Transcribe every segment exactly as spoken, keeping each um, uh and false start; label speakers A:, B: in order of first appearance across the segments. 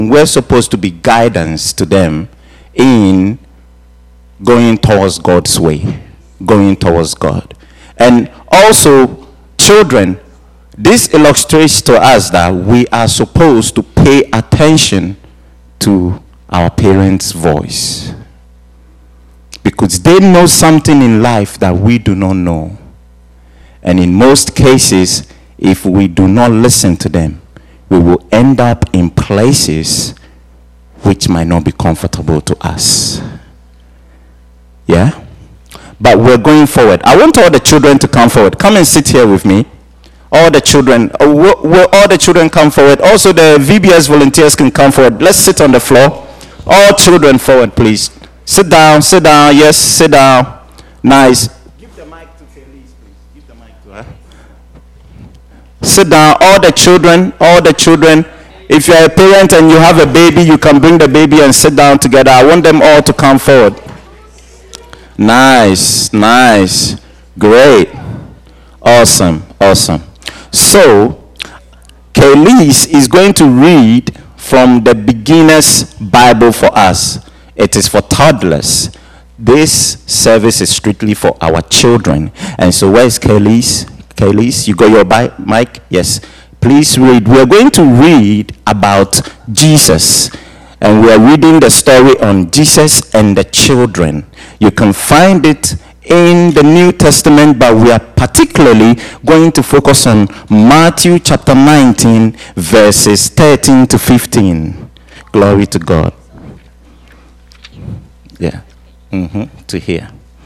A: we're supposed to be guidance to them in going towards God's way, going towards God. And also, children, this illustrates to us that we are supposed to pay attention to our parents' voice, because they know something in life that we do not know. And in most cases, if we do not listen to them, we will end up in places which might not be comfortable to us. Yeah? But we're going forward. I want all the children to come forward. Come and sit here with me. All the children, uh, will, will all the children come forward? Also, the V B S volunteers can come forward. Let's sit on the floor. All children forward, please. Sit down, sit down. Yes, sit down. Nice. Give the mic to Felice, please. Give the mic to her. Sit down. All the children, all the children. If you're a parent and you have a baby, you can bring the baby and sit down together. I want them all to come forward. Nice, nice. Great. Awesome, awesome. So, Kelly's is going to read from the Beginner's Bible for us. It is for toddlers. This service is strictly for our children. And so, where's Kelly's? Kelly's, you got your bi- mic? Yes. Please read. We are going to read about Jesus. And we are reading the story on Jesus and the children. You can find it in the New Testament, but we are particularly going to focus on Matthew chapter nineteen, verses thirteen to fifteen. Glory to God. Yeah. Mm-hmm. To hear.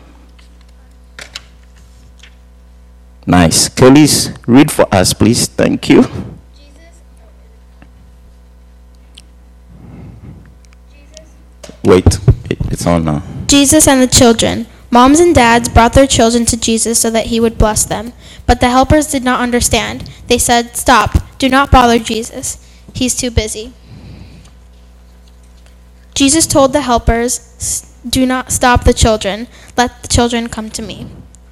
A: Nice. Kelly's, read for us, please. Thank you. Wait, it's on now.
B: Jesus and the children. Moms and dads brought their children to Jesus so that he would bless them. But the helpers did not understand. They said, "Stop, do not bother Jesus. He's too busy." Jesus told the helpers, "Do not stop the children. Let the children come to me.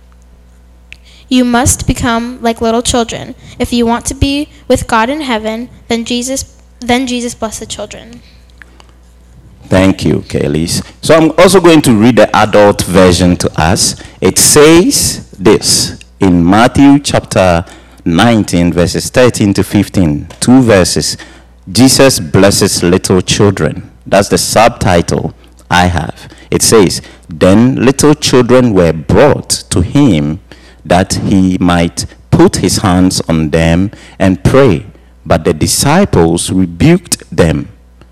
B: You must become like little children. If you want to be with God in heaven, then Jesus, then Jesus bless the children."
A: Thank you, Kelly's. So I'm also going to read the adult version to us. It says this in Matthew chapter nineteen, verses thirteen to fifteen. Two verses. Jesus blesses little children. That's the subtitle I have. It says, "Then little children were brought to him that he might put his hands on them and pray. But the disciples rebuked them.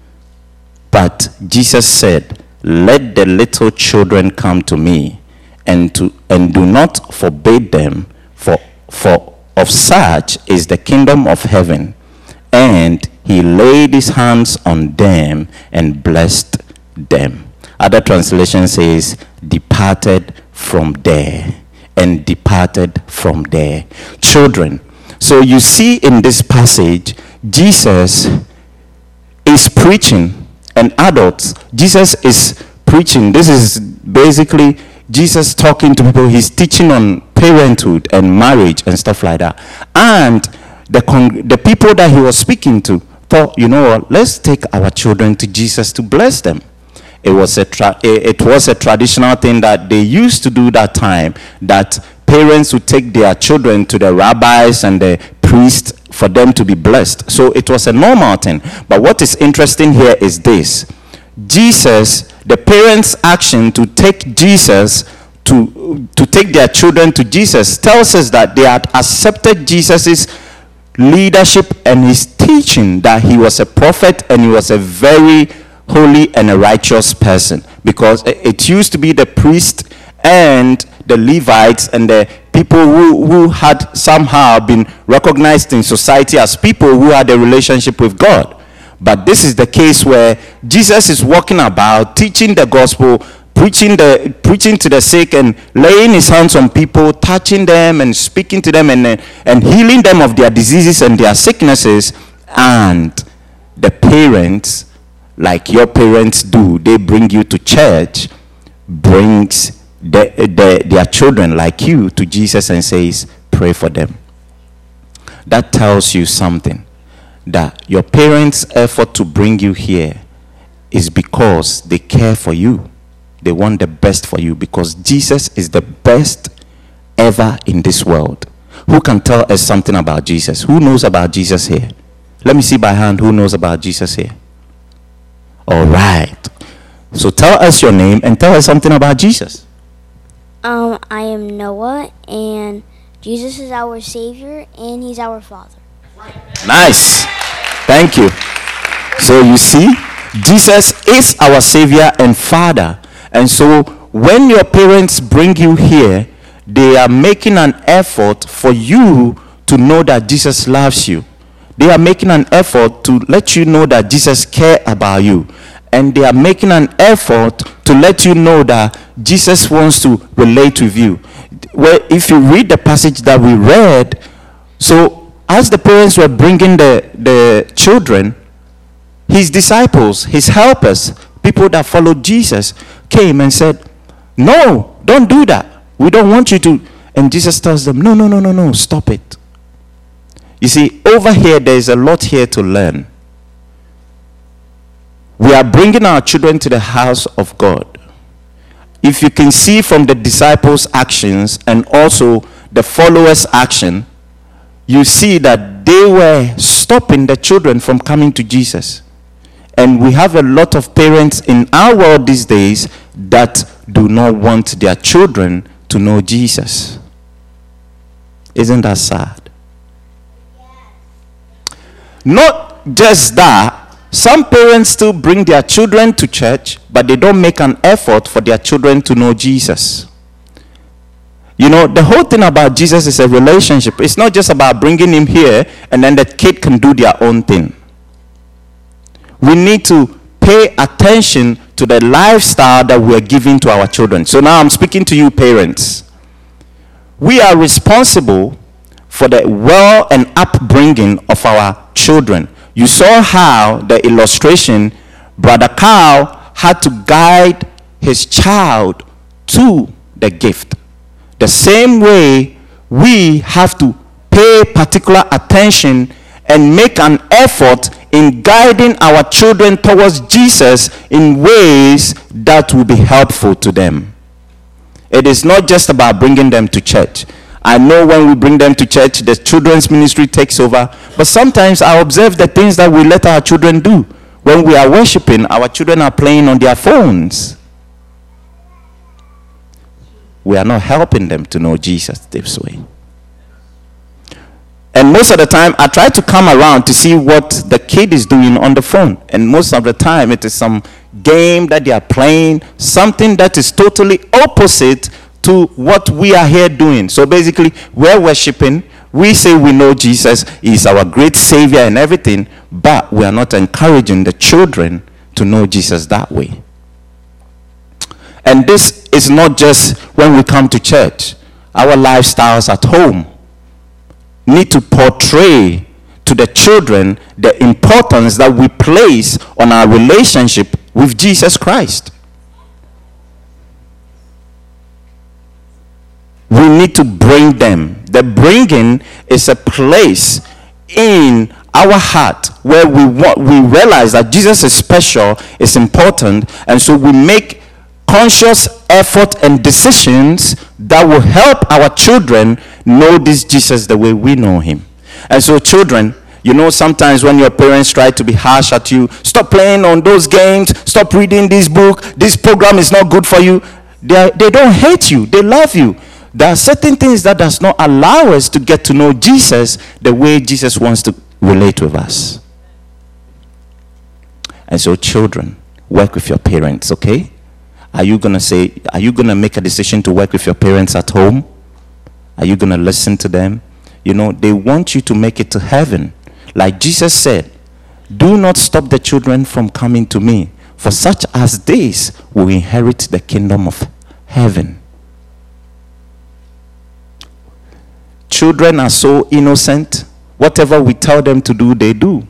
A: But Jesus said, 'Let the little children come to me, and to and do not forbid them, for for of such is the kingdom of heaven.' And he laid his hands on them and blessed them." Other translation says, "Departed from there." And departed from there. Children. So you see in this passage, Jesus is preaching. And adults, Jesus is preaching. This is basically Jesus talking to people. He's teaching on parenthood and marriage and stuff like that. And the con- the people that he was speaking to thought, you know what, let's take our children to Jesus to bless them. It was a tra- it was a traditional thing that they used to do that time, that parents would take their children to the rabbis and the priests for them to be blessed. So it was a normal thing. But what is interesting here is this. Jesus, the parents' action to take Jesus to to take their children to Jesus tells us that they had accepted Jesus's leadership and his teaching, that he was a prophet and he was a very holy and a righteous person, because it used to be the priest and the Levites and the people who, who had somehow been recognized in society as people who had a relationship with God. But this is the case where Jesus is walking about, teaching the gospel, preaching the preaching to the sick, and laying his hands on people, touching them and speaking to them, and and healing them of their diseases and their sicknesses. And the parents, like your parents do, they bring you to church, brings the, the, their children like you to Jesus and says, pray for them. That tells you something. that your parents' effort to bring you here is because they care for you. They want the best for you, because Jesus is the best ever in this world. Who can tell us something about Jesus? Who knows about Jesus here? Let me see by hand who knows about Jesus here. All right. So tell us your name and tell us something about Jesus.
C: Um, I am Noah, and Jesus is our Savior, and He's our Father.
A: Nice. Thank you. So you see, Jesus is our Savior and Father. And so when your parents bring you here, they are making an effort for you to know that Jesus loves you. They are making an effort to let you know that Jesus cares about you. And they are making an effort to let you know that Jesus wants to relate with you. Well, if you read the passage that we read, so as the parents were bringing the, the children, his disciples, his helpers, people that followed Jesus, came and said, no, don't do that. We don't want you to. And Jesus tells them, no, no, no, no, no, stop it. You see, over here, there is a lot here to learn. We are bringing our children to the house of God. If you can see from the disciples' actions and also the followers' action, you see that they were stopping the children from coming to Jesus. And we have a lot of parents in our world these days that do not want their children to know Jesus. Isn't that sad? Not just that, some parents still bring their children to church, but they don't make an effort for their children to know Jesus. You know, the whole thing about Jesus is a relationship. It's not just about bringing him here and then the kid can do their own thing. We need to pay attention to the lifestyle that we're giving to our children. So now I'm speaking to you parents. We are responsible for the well and upbringing of our children. You saw how the illustration, Brother Carl had to guide his child to the gift. The same way we have to pay particular attention and make an effort in guiding our children towards Jesus in ways that will be helpful to them. It is not just about bringing them to church. I know when we bring them to church, the children's ministry takes over. But sometimes I observe the things that we let our children do. When we are worshiping, our children are playing on their phones. We are not helping them to know Jesus this way. And most of the time, I try to come around to see what the kid is doing on the phone. And most of the time, it is some game that they are playing, something that is totally opposite to what we are here doing. So basically, we're worshiping. We say we know Jesus is our great Savior and everything, but we are not encouraging the children to know Jesus that way. And this is not just when we come to church. Our lifestyles at home need to portray to the children the importance that we place on our relationship with Jesus Christ. We need to bring them. The bringing is a place in our heart where we want, we realize that Jesus is special, is important, and so we make conscious effort and decisions that will help our children know this Jesus the way we know him. And so children, you know, sometimes when your parents try to be harsh at you, stop playing on those games, stop reading this book, this program is not good for you. They, they don't hate you, they love you. There are certain things that does not allow us to get to know Jesus the way Jesus wants to relate with us. And so children, work with your parents, okay? Are you going to say, are you going to make a decision to work with your parents at home? Are you going to listen to them? You know, they want you to make it to heaven. Like Jesus said, do not stop the children from coming to me, for such as these will inherit the kingdom of heaven. Children are so innocent. Whatever we tell them to do, they do.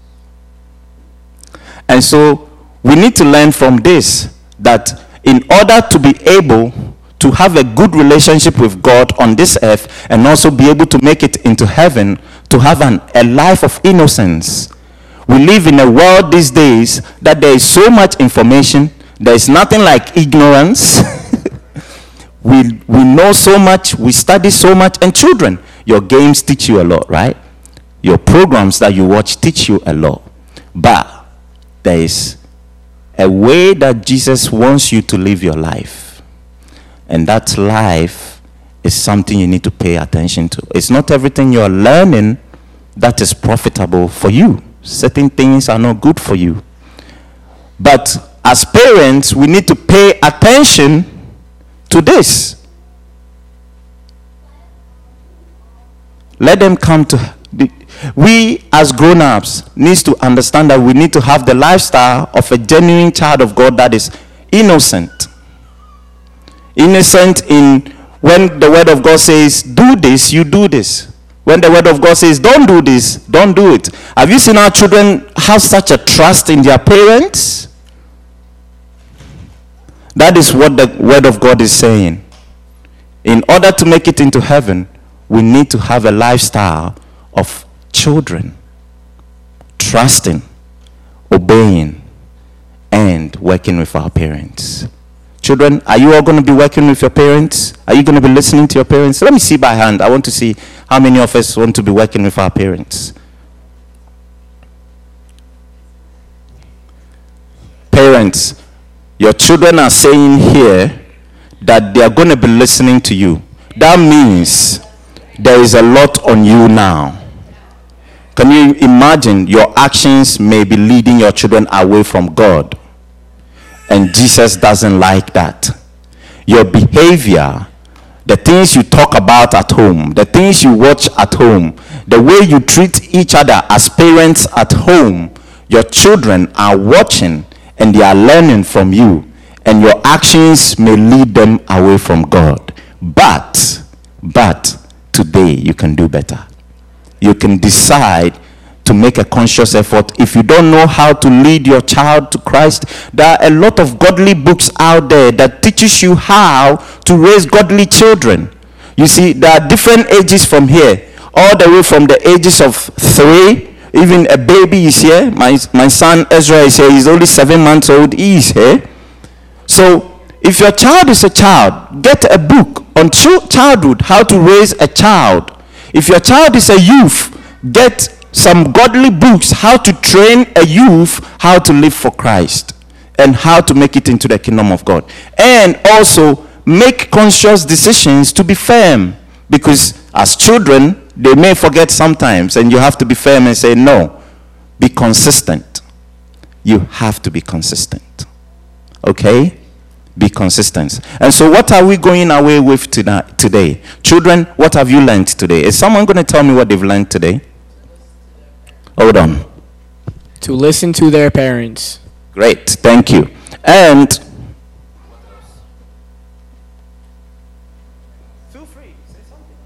A: And so we need to learn from this that in order to be able to have a good relationship with God on this earth and also be able to make it into heaven, to have an, a life of innocence. We live in a world these days that there is so much information. There is nothing like ignorance. we we know so much, we study so much, and children, your games teach you a lot, right? Your programs that you watch teach you a lot. But there is a way that Jesus wants you to live your life. And that life is something you need to pay attention to. It's not everything you're learning that is profitable for you. Certain things are not good for you. But as parents, we need to pay attention to this. Let them come to the, we as grown-ups need to understand that we need to have the lifestyle of a genuine child of God that is innocent. Innocent in when the word of God says, do this, you do this. When the word of God says, don't do this, don't do it. Have you seen our children have such a trust in their parents? That is what the word of God is saying. In order to make it into heaven, we need to have a lifestyle of children, trusting, obeying, and working with our parents. Children, are you all going to be working with your parents? Are you going to be listening to your parents? Let me see by hand. I want to see how many of us want to be working with our parents. Parents, your children are saying here that they are going to be listening to you. That means there is a lot on you now. Can you imagine your actions may be leading your children away from God? And Jesus doesn't like that. Your behavior, the things you talk about at home, the things you watch at home, the way you treat each other as parents at home, your children are watching and they are learning from you. And your actions may lead them away from God. But, but, today you can do better. You can decide to make a conscious effort. If you don't know how to lead your child to Christ, there are a lot of godly books out there that teaches you how to raise godly children. You see, there are different ages from here, all the way from the ages of three. Even a baby is here. My, my son Ezra is here. He's only seven months old. He is here. So if your child is a child, get a book on childhood, how to raise a child. If your child is a youth, get some godly books, how to train a youth, how to live for Christ, and how to make it into the kingdom of God. And also make conscious decisions to be firm, because as children, they may forget sometimes, and you have to be firm and say, no, be consistent. You have to be consistent. Okay? Be consistent. And so what are we going away with today? Children, what have you learned today? Is someone going to tell me what they've learned today? Hold on.
D: To listen to their parents.
A: Great, thank you. And feel free, say something.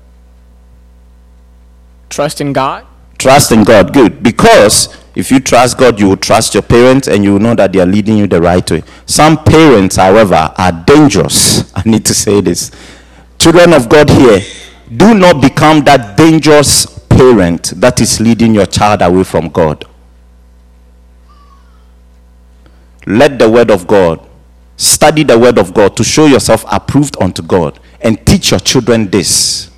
D: Trust in God.
A: Trust in God, good. Because if you trust God, you will trust your parents and you will know that they are leading you the right way. Some parents, however, are dangerous. I need to say this. Children of God here, do not become that dangerous parent that is leading your child away from God. Let the word of God, study the word of God to show yourself approved unto God, and teach your children this.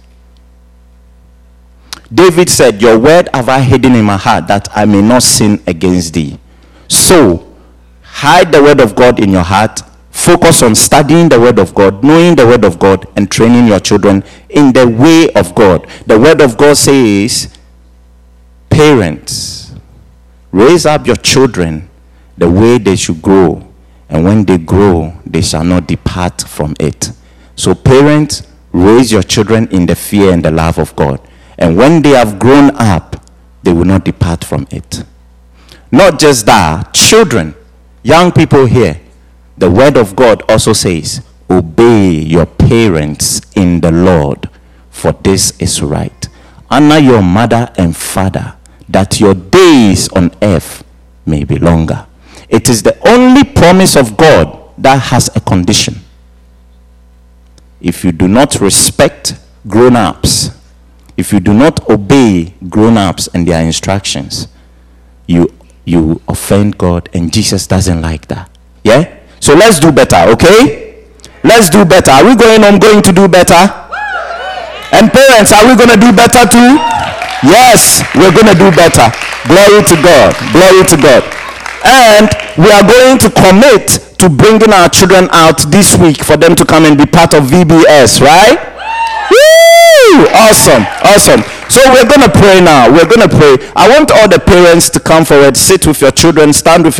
A: David said, your word have I hidden in my heart that I may not sin against thee. So, hide the word of God in your heart. Focus on studying the word of God, knowing the word of God, and training your children in the way of God. The word of God says, parents, raise up your children the way they should grow, and when they grow, they shall not depart from it. So parents, raise your children in the fear and the love of God. And when they have grown up, they will not depart from it. Not just that, children, young people here, the word of God also says, obey your parents in the Lord, for this is right. Honor your mother and father, that your days on earth may be longer. It is the only promise of God that has a condition. if you do not respect grown-ups, if you do not obey grown-ups and their instructions, you you offend God, and Jesus doesn't like that. Yeah? So let's do better, okay? Let's do better. Are we going on going to do better? And parents, are we going to do better too? Yes, we're going to do better. Glory to God. Glory to God. And we are going to commit to bringing our children out this week for them to come and be part of V B S, right? Woo! Awesome. Awesome. So we're going to pray now. We're going to pray. I want all the parents to come forward, sit with your children, stand with